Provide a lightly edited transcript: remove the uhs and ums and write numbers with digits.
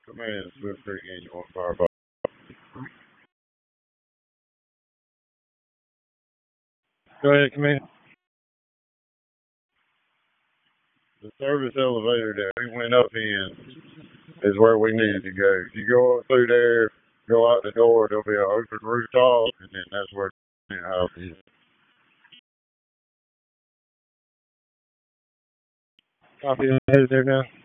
Come in, Swift Creek Annual Fireball. Go ahead, come in. The service elevator that we went up in is where we needed to go. If you go up through there, go out the door, there'll be an open rooftop, and then that's where the house is. Copy of there now.